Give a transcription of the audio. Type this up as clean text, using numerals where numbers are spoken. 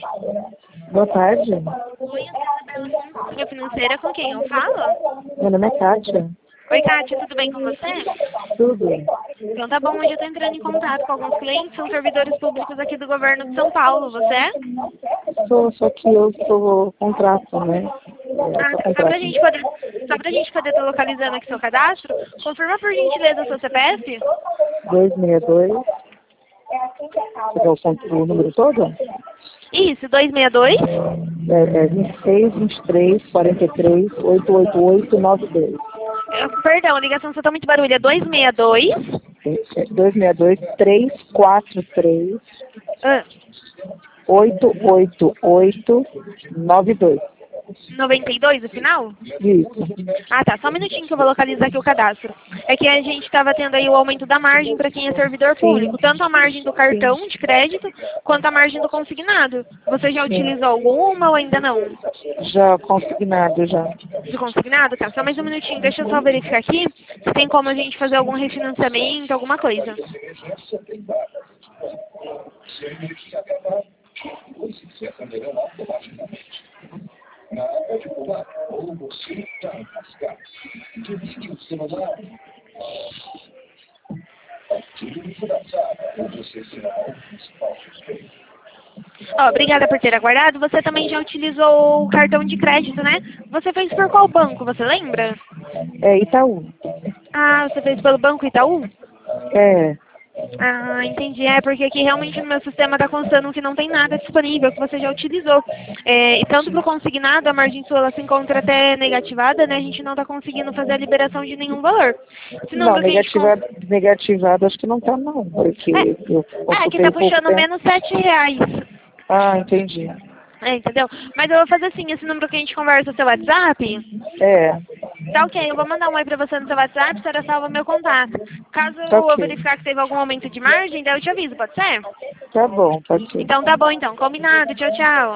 Boa tarde. Oi, Isabela, Consultoria Financeira, com quem eu falo? Meu nome é Kátia. Oi, Kátia, tudo bem com você? Tudo. Então tá bom, hoje eu tô entrando em contato com alguns clientes, são servidores públicos aqui do governo de São Paulo, você é? Só que eu sou contrato, né? Ah, Sou tá. contrato. Só pra gente poder estar localizando aqui seu cadastro, confirma por gentileza o seu CPF? 262. Você quer o número todo? Isso, 262? É 26, 23, 43, 888, 92. Perdão, a ligação só tá muito barulho, é 262? 262, 343, Ah, 888, 92. 92 o final? Isso. Ah, tá. Só um minutinho que eu vou localizar aqui o cadastro. É que a gente estava tendo aí o aumento da margem para quem é servidor Sim. público. Tanto a margem do cartão de crédito, quanto a margem do consignado. Você já Sim. utilizou alguma ou ainda não? Já consignado, já. De consignado? Tá. Só mais um minutinho. Deixa eu só verificar aqui se tem como a gente fazer algum refinanciamento, alguma coisa. Ó, obrigada por ter aguardado. Você também já utilizou o cartão de crédito, né? Você fez por qual banco, você lembra? É Itaú. Ah, você fez pelo Banco Itaú? É. Ah, entendi. É, porque aqui realmente no meu sistema está constando que não tem nada disponível, que você já utilizou. É, e tanto para o consignado, a margem sua ela se encontra até negativada, né? A gente não está conseguindo fazer a liberação de nenhum valor. Esse Não, número que a gente... negativado acho que não tá não, porque eu que consultei tá um pouco puxando tempo. menos R$ 7. Ah, entendi. É, entendeu? Mas eu vou fazer assim, esse número que a gente conversa no seu WhatsApp, É, tá ok, eu vou mandar um oi pra você no seu WhatsApp, você já salva meu contato. Caso tá eu ok. verificar que teve algum aumento de margem, daí eu te aviso, pode ser? Tá bom, pode ser. Então tá bom então, combinado, tchau, tchau.